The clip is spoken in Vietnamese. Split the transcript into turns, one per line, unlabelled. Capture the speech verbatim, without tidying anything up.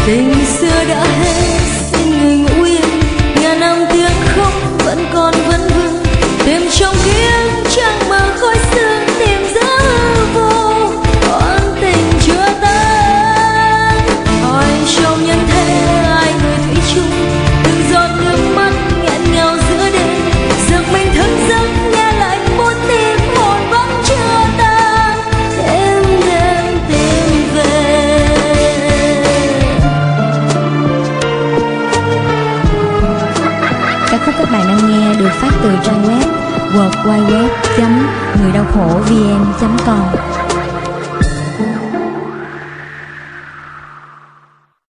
Tình xưa đã hết xin người ngủ yên, ngàn năm tiếng khóc vẫn còn vấn vương. Tìm trong ký ức trăng mờ khói sương, tìm giữa hư vô con tình chưa tan. Hỏi trong nhân thế ai người thủy chung, từng giọt nước mắt nghẹn ngào giữa đêm. Giật mình thức giấc nghe lại muôn tim hồn vẫn chưa tan. Đêm đêm tìm về.
Ca khúc các bạn đang nghe được phát từ trang web w w w chấm người đau khổ vn chấm com.